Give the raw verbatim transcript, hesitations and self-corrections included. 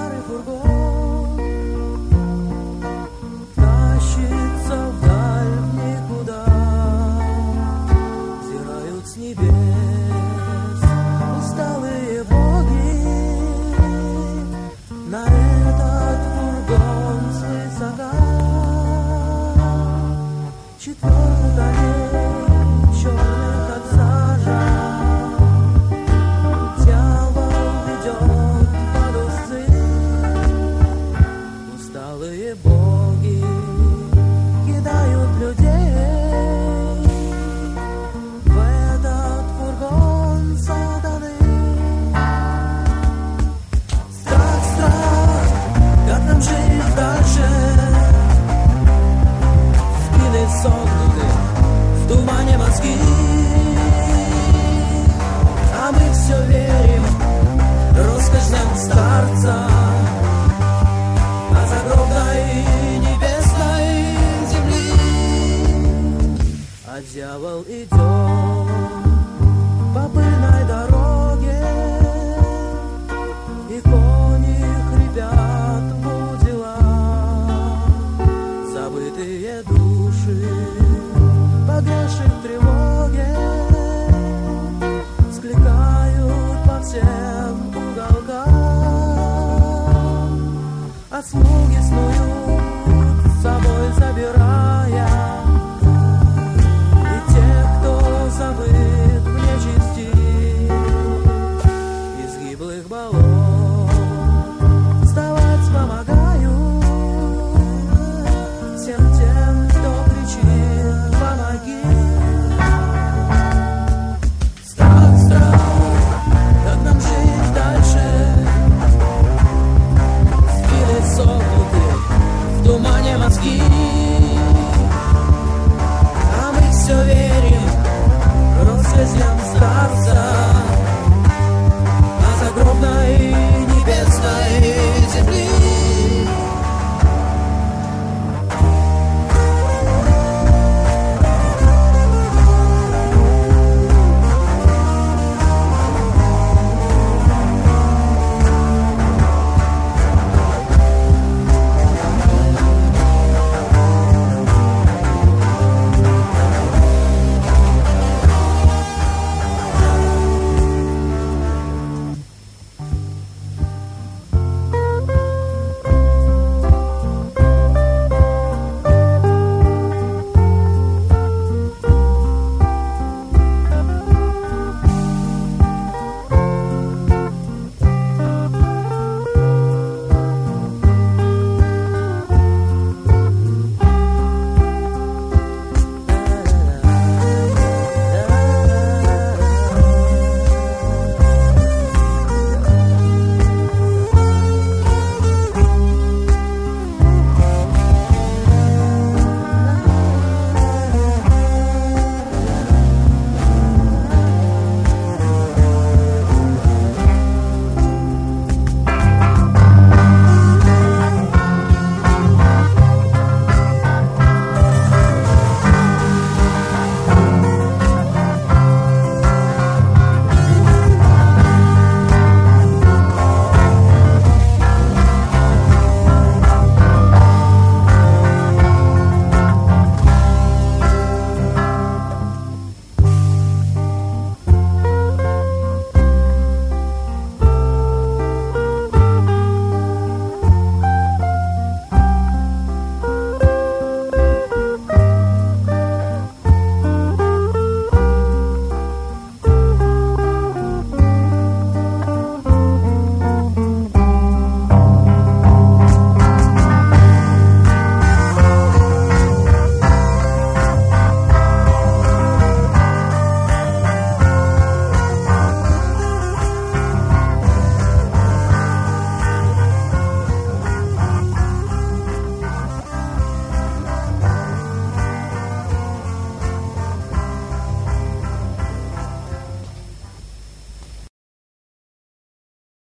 Старый фургон тащится вдаль в никуда, взирают с небес усталые боги на этот фургон свысока. Четвертый коней, черный как сажа, дьявол ведет под усы. Усталые боги кидают людей в этот фургон сатаны. Страх, страх, как нам жить дальше? Спины согнуты, в тумане мозги, а мы все верим роскошным старца на загробной небесной земли. А дьявол идет по пыльной дороге, и кони хрипят в удила. Забытые души, погрязшие в тревоге, скликают по всем уголкам, а слуги снуют